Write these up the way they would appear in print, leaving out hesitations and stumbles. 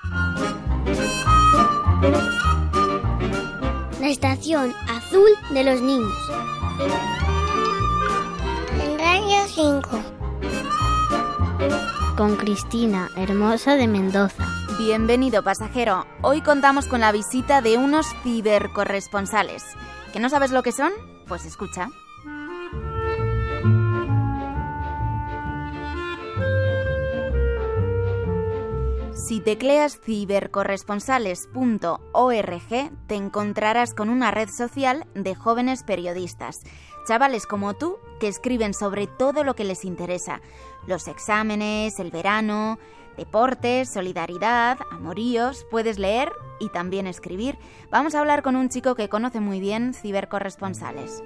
La estación azul de los niños. En Radio 5. Con Cristina Hermosa de Mendoza. Bienvenido, pasajero. Hoy contamos con la visita de unos cibercorresponsales. ¿Que no sabes lo que son? Pues escucha. Si tecleas cibercorresponsales.org, te encontrarás con una red social de jóvenes periodistas, chavales como tú que escriben sobre todo lo que les interesa: los exámenes, el verano, deportes, solidaridad, amoríos. Puedes leer y también escribir. Vamos a hablar con un chico que conoce muy bien cibercorresponsales.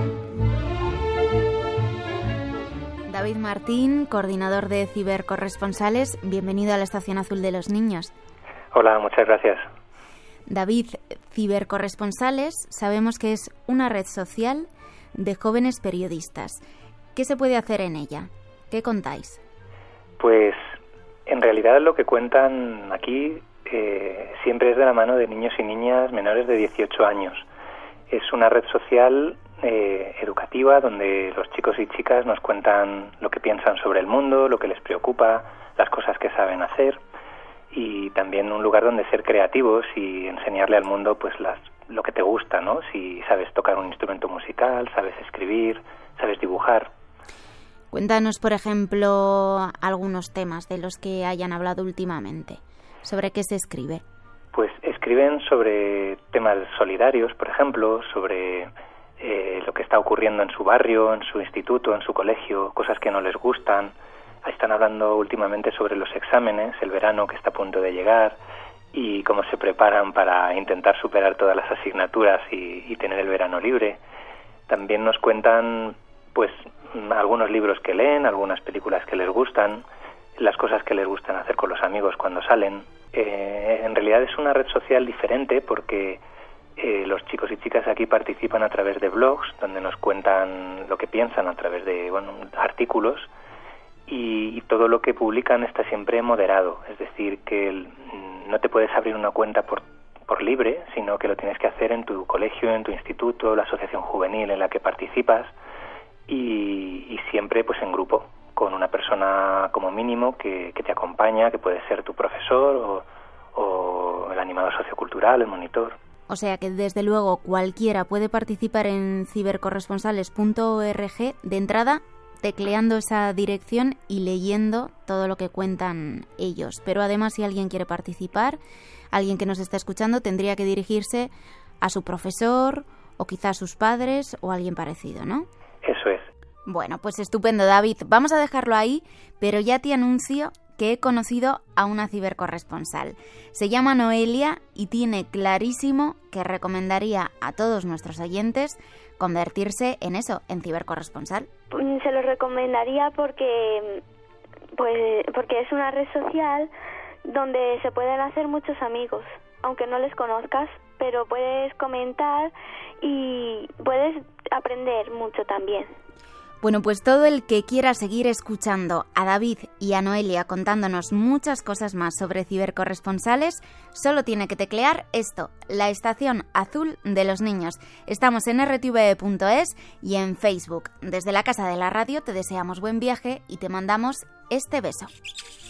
David Martín, coordinador de cibercorresponsales, bienvenido a la Estación Azul de los Niños. Hola, muchas gracias. David, cibercorresponsales sabemos que es una red social de jóvenes periodistas. ¿Qué se puede hacer en ella? ¿Qué contáis? Pues en realidad lo que cuentan aquí siempre es de la mano de niños y niñas menores de 18 años. Es una red social educativa donde los chicos y chicas nos cuentan lo que piensan sobre el mundo, lo que les preocupa, las cosas que saben hacer, y también un lugar donde ser creativos y enseñarle al mundo pues lo que te gusta, ¿no? Si sabes tocar un instrumento musical, sabes escribir, sabes dibujar. Cuéntanos, por ejemplo, algunos temas de los que hayan hablado últimamente. ¿Sobre qué se escribe? Pues escriben sobre temas solidarios, por ejemplo, sobre lo que está ocurriendo en su barrio, en su instituto, en su colegio, cosas que no les gustan. Están hablando últimamente sobre los exámenes, el verano que está a punto de llegar, y cómo se preparan para intentar superar todas las asignaturas y tener el verano libre. También nos cuentan pues algunos libros que leen, algunas películas que les gustan, las cosas que les gustan hacer con los amigos cuando salen. En realidad es una red social diferente porque los chicos y chicas aquí participan a través de blogs, donde nos cuentan lo que piensan a través de artículos, y todo lo que publican está siempre moderado. Es decir, que no te puedes abrir una cuenta por libre, sino que lo tienes que hacer en tu colegio, en tu instituto, la asociación juvenil en la que participas, y siempre pues en grupo, con una persona como mínimo que te acompaña, que puede ser tu profesor o el animador sociocultural, el monitor. O sea que desde luego cualquiera puede participar en cibercorresponsales.org de entrada, tecleando esa dirección y leyendo todo lo que cuentan ellos. Pero además, si alguien quiere participar, alguien que nos está escuchando, tendría que dirigirse a su profesor o quizás a sus padres o alguien parecido, ¿no? Eso es. Bueno, pues estupendo, David. Vamos a dejarlo ahí, pero ya te anuncio que he conocido a una cibercorresponsal. Se llama Noelia y tiene clarísimo que recomendaría a todos nuestros oyentes convertirse en eso, en cibercorresponsal. Se lo recomendaría porque es una red social donde se pueden hacer muchos amigos, aunque no les conozcas, pero puedes comentar y puedes aprender mucho también. Bueno, pues todo el que quiera seguir escuchando a David y a Noelia contándonos muchas cosas más sobre cibercorresponsales, solo tiene que teclear esto, la Estación Azul de los Niños. Estamos en rtve.es y en Facebook. Desde la Casa de la Radio te deseamos buen viaje y te mandamos este beso.